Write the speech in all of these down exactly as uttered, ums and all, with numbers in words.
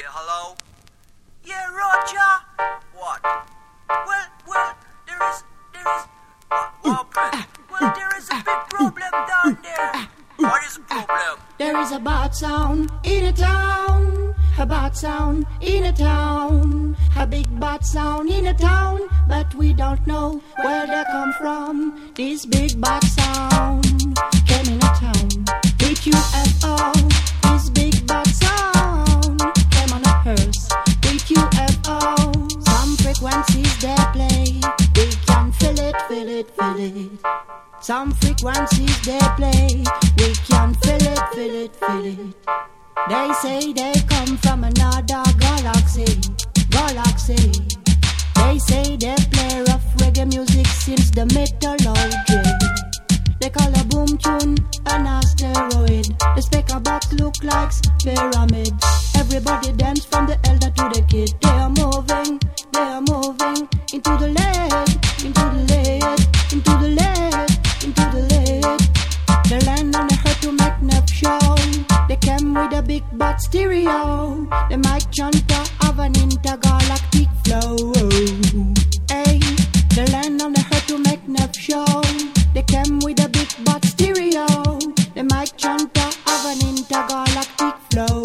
Yeah, hello? Yeah, Roger. What? Well, well, there is, there is, what happened? Well, there is a big problem down there. What is the problem? There is a bad sound in a town, a bad sound in a town, a big bad sound in a town, but we don't know where they come from. This big bad sound came in a town with U F O. This big bad sound came on a hearse with U F O. Some frequencies they play, we can feel it, feel it, feel it. Some frequencies they play, we can feel it, feel it, feel it. They say they come from another galaxy, galaxy. They say they play rough reggae music since the mythology. They call a boom tune an asteroid. The speaker box look like pyramid. Everybody dance from the elder to the kid. They are moving, they are moving into the lead, into the lead, into the lead. Into the lead. They land on the earth to make enough show. They came with a big bad stereo. The mic chanter have an intergalactic flow. Hey, they land on the earth to make enough show. They came with a big bad stereo. The mic chanter have an intergalactic flow.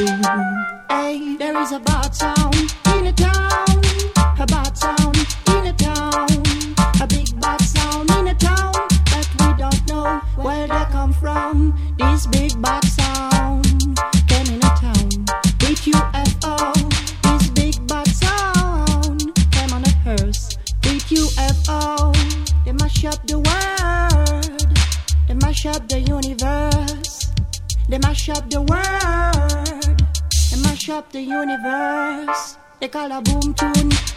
Hey, there is a bad sound in a town, a bad sound in a town, a big bad sound in a town. Where they come from, this big bad sound came in a town with U F O. This big bad sound came on a hearse with U F O. They mash up the world, they mash up the universe. They mash up the world, they mash up the universe. They call a boom tune